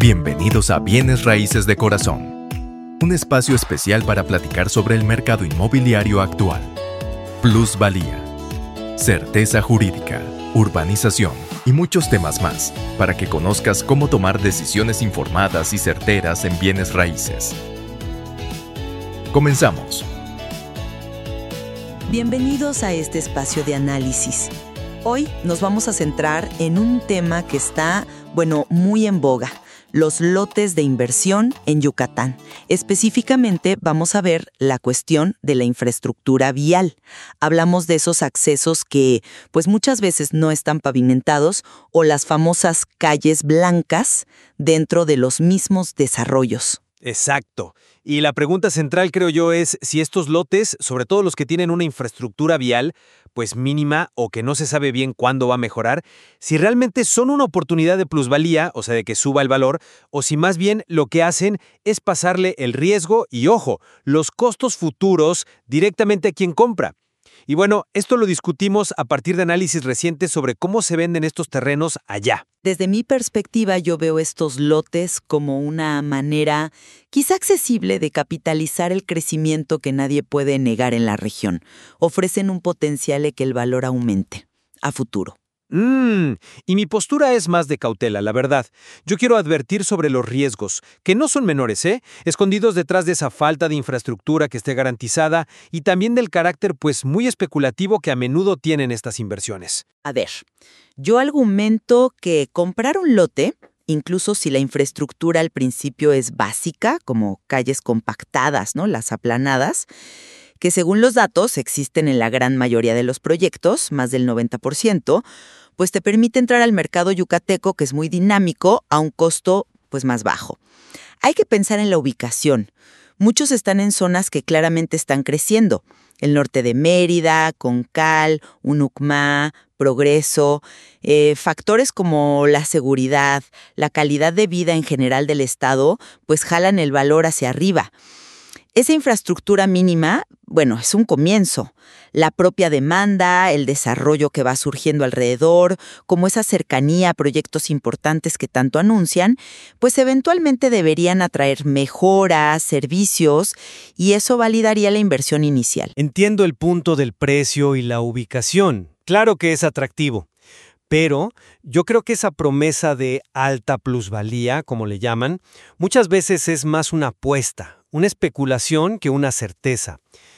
Bienvenidos a Bienes Raíces de Corazón, un espacio especial para platicar sobre el mercado inmobiliario actual. Plusvalía, certeza jurídica, urbanización y muchos temas más, para que conozcas cómo tomar decisiones informadas y certeras en bienes raíces. Comenzamos. Bienvenidos a este espacio de análisis. Hoy nos vamos a centrar en un tema que está, muy en boga: los lotes de inversión en Yucatán. Específicamente vamos a ver la cuestión de la infraestructura vial. Hablamos de esos accesos que, muchas veces no están pavimentados, o las famosas calles blancas dentro de los mismos desarrollos. Exacto. Y la pregunta central, creo yo, es si estos lotes, sobre todo los que tienen una infraestructura vial, mínima o que no se sabe bien cuándo va a mejorar, si realmente son una oportunidad de plusvalía, o sea, de que suba el valor, o si más bien lo que hacen es pasarle el riesgo y, ojo, los costos futuros directamente a quien compra. Y esto lo discutimos a partir de análisis recientes sobre cómo se venden estos terrenos allá. Desde mi perspectiva, yo veo estos lotes como una manera quizá accesible de capitalizar el crecimiento que nadie puede negar en la región. Ofrecen un potencial de que el valor aumente a futuro. Y mi postura es más de cautela, la verdad. Yo quiero advertir sobre los riesgos, que no son menores, escondidos detrás de esa falta de infraestructura que esté garantizada y también del carácter muy especulativo que a menudo tienen estas inversiones. A ver, yo argumento que comprar un lote, incluso si la infraestructura al principio es básica, como calles compactadas, las aplanadas, que según los datos existen en la gran mayoría de los proyectos, más del 90%, te permite entrar al mercado yucateco, que es muy dinámico, a un costo más bajo. Hay que pensar en la ubicación. Muchos están en zonas que claramente están creciendo: el norte de Mérida, Concal, Unucmá, Progreso. Factores como la seguridad, la calidad de vida en general del estado, jalan el valor hacia arriba. Esa infraestructura mínima, es un comienzo. La propia demanda, el desarrollo que va surgiendo alrededor, como esa cercanía a proyectos importantes que tanto anuncian, eventualmente deberían atraer mejoras, servicios, y eso validaría la inversión inicial. Entiendo el punto del precio y la ubicación. Claro que es atractivo. Pero yo creo que esa promesa de alta plusvalía, como le llaman, muchas veces es más una apuesta, una especulación que una certeza.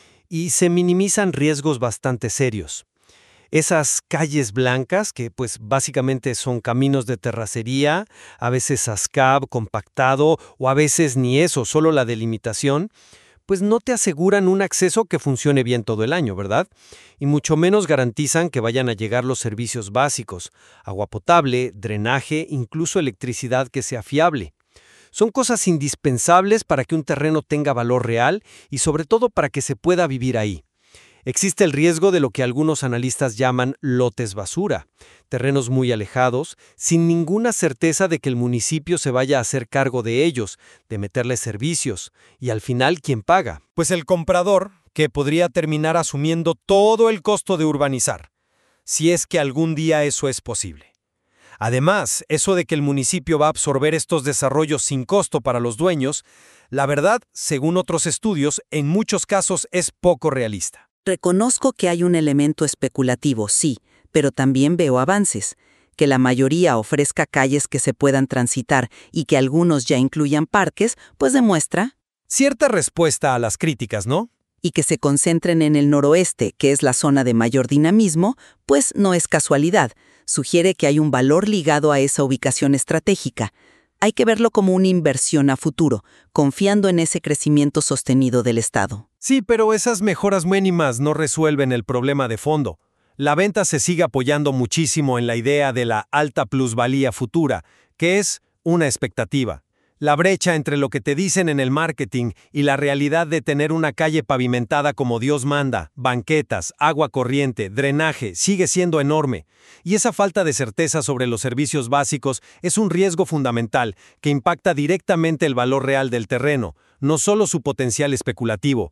Y se minimizan riesgos bastante serios. Esas calles blancas, que básicamente son caminos de terracería, a veces ASCAB compactado, o a veces ni eso, solo la delimitación, no te aseguran un acceso que funcione bien todo el año, ¿verdad? Y mucho menos garantizan que vayan a llegar los servicios básicos: agua potable, drenaje, incluso electricidad que sea fiable. Son cosas indispensables para que un terreno tenga valor real y sobre todo para que se pueda vivir ahí. Existe el riesgo de lo que algunos analistas llaman lotes basura, terrenos muy alejados, sin ninguna certeza de que el municipio se vaya a hacer cargo de ellos, de meterles servicios, y al final, ¿quién paga? Pues el comprador, que podría terminar asumiendo todo el costo de urbanizar, si es que algún día eso es posible. Además, eso de que el municipio va a absorber estos desarrollos sin costo para los dueños, la verdad, según otros estudios, en muchos casos es poco realista. Reconozco que hay un elemento especulativo, sí, pero también veo avances. Que la mayoría ofrezca calles que se puedan transitar y que algunos ya incluyan parques, demuestra cierta respuesta a las críticas, ¿no? Y que se concentren en el noroeste, que es la zona de mayor dinamismo, no es casualidad. Sugiere que hay un valor ligado a esa ubicación estratégica. Hay que verlo como una inversión a futuro, confiando en ese crecimiento sostenido del Estado. Sí, pero esas mejoras mínimas no resuelven el problema de fondo. La venta se sigue apoyando muchísimo en la idea de la alta plusvalía futura, que es una expectativa. La brecha entre lo que te dicen en el marketing y la realidad de tener una calle pavimentada como Dios manda, banquetas, agua corriente, drenaje, sigue siendo enorme. Y esa falta de certeza sobre los servicios básicos es un riesgo fundamental que impacta directamente el valor real del terreno, no solo su potencial especulativo.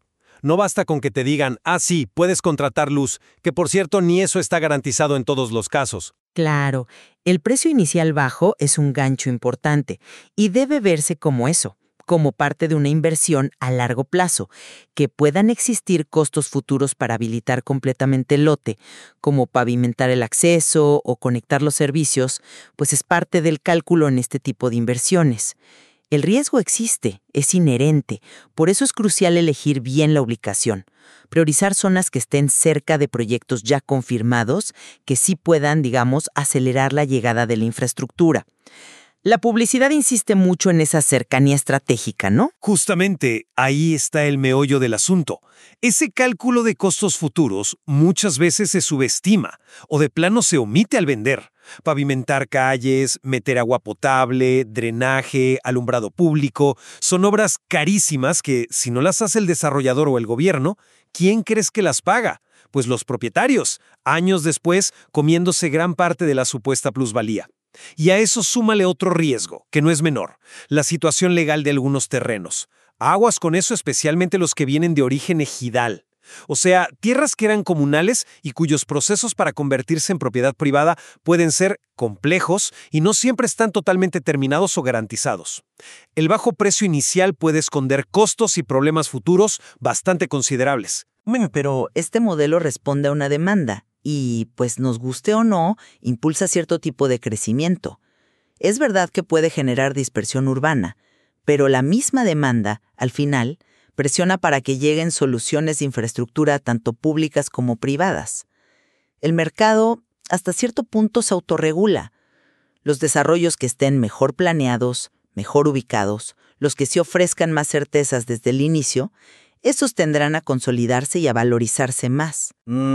No basta con que te digan, sí, puedes contratar luz, que por cierto ni eso está garantizado en todos los casos. Claro, el precio inicial bajo es un gancho importante y debe verse como eso, como parte de una inversión a largo plazo, que puedan existir costos futuros para habilitar completamente el lote, como pavimentar el acceso o conectar los servicios, pues es parte del cálculo en este tipo de inversiones. El riesgo existe, es inherente, por eso es crucial elegir bien la ubicación, priorizar zonas que estén cerca de proyectos ya confirmados, que sí puedan, acelerar la llegada de la infraestructura. La publicidad insiste mucho en esa cercanía estratégica, ¿no? Justamente, ahí está el meollo del asunto. Ese cálculo de costos futuros muchas veces se subestima o de plano se omite al vender. Pavimentar calles, meter agua potable, drenaje, alumbrado público, son obras carísimas que, si no las hace el desarrollador o el gobierno, ¿quién crees que las paga? Pues los propietarios, años después comiéndose gran parte de la supuesta plusvalía. Y a eso súmale otro riesgo, que no es menor, la situación legal de algunos terrenos. Aguas con eso, especialmente los que vienen de origen ejidal. O sea, tierras que eran comunales y cuyos procesos para convertirse en propiedad privada pueden ser complejos y no siempre están totalmente terminados o garantizados. El bajo precio inicial puede esconder costos y problemas futuros bastante considerables. Pero este modelo responde a una demanda y, pues nos guste o no, impulsa cierto tipo de crecimiento. Es verdad que puede generar dispersión urbana, pero la misma demanda, al final, presiona para que lleguen soluciones de infraestructura tanto públicas como privadas. El mercado, hasta cierto punto, se autorregula. Los desarrollos que estén mejor planeados, mejor ubicados, los que sí ofrezcan más certezas desde el inicio, esos tendrán a consolidarse y a valorizarse más.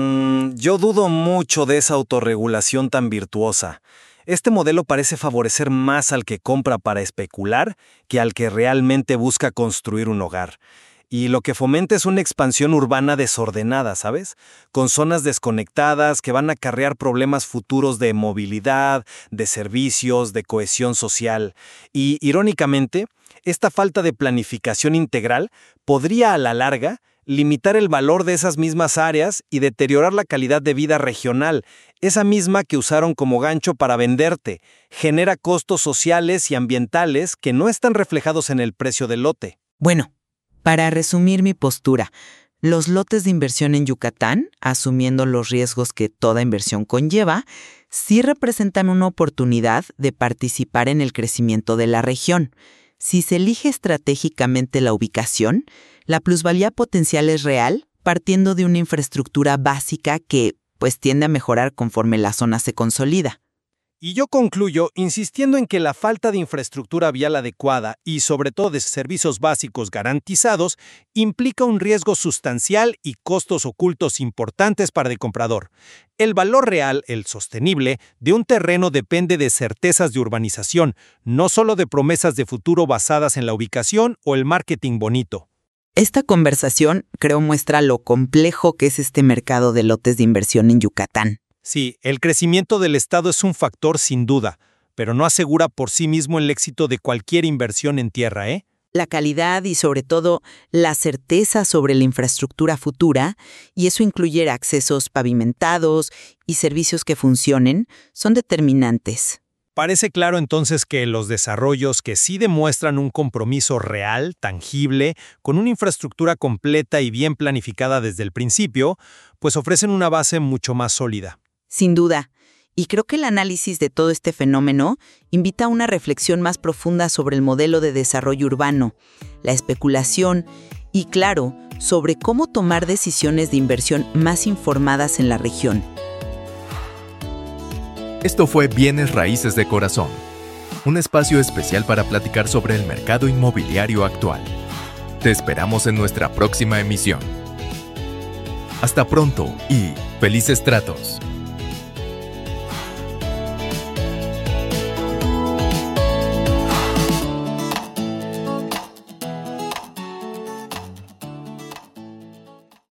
Yo dudo mucho de esa autorregulación tan virtuosa. Este modelo parece favorecer más al que compra para especular que al que realmente busca construir un hogar. Y lo que fomenta es una expansión urbana desordenada, ¿sabes? Con zonas desconectadas que van a acarrear problemas futuros de movilidad, de servicios, de cohesión social. Y, irónicamente, esta falta de planificación integral podría, a la larga, limitar el valor de esas mismas áreas y deteriorar la calidad de vida regional, esa misma que usaron como gancho para venderte. Genera costos sociales y ambientales que no están reflejados en el precio del lote. Bueno, para resumir mi postura, los lotes de inversión en Yucatán, asumiendo los riesgos que toda inversión conlleva, sí representan una oportunidad de participar en el crecimiento de la región. Si se elige estratégicamente la ubicación, la plusvalía potencial es real, partiendo de una infraestructura básica que, pues, tiende a mejorar conforme la zona se consolida. Y yo concluyo insistiendo en que la falta de infraestructura vial adecuada y sobre todo de servicios básicos garantizados implica un riesgo sustancial y costos ocultos importantes para el comprador. El valor real, el sostenible, de un terreno depende de certezas de urbanización, no solo de promesas de futuro basadas en la ubicación o el marketing bonito. Esta conversación, creo, muestra lo complejo que es este mercado de lotes de inversión en Yucatán. Sí, el crecimiento del Estado es un factor sin duda, pero no asegura por sí mismo el éxito de cualquier inversión en tierra, ¿eh? La calidad y, sobre todo, la certeza sobre la infraestructura futura, y eso incluye accesos pavimentados y servicios que funcionen, son determinantes. Parece claro entonces que los desarrollos que sí demuestran un compromiso real, tangible, con una infraestructura completa y bien planificada desde el principio, pues ofrecen una base mucho más sólida. Sin duda. Y creo que el análisis de todo este fenómeno invita a una reflexión más profunda sobre el modelo de desarrollo urbano, la especulación y, claro, sobre cómo tomar decisiones de inversión más informadas en la región. Esto fue Bienes Raíces de Corazón, un espacio especial para platicar sobre el mercado inmobiliario actual. Te esperamos en nuestra próxima emisión. Hasta pronto y felices tratos.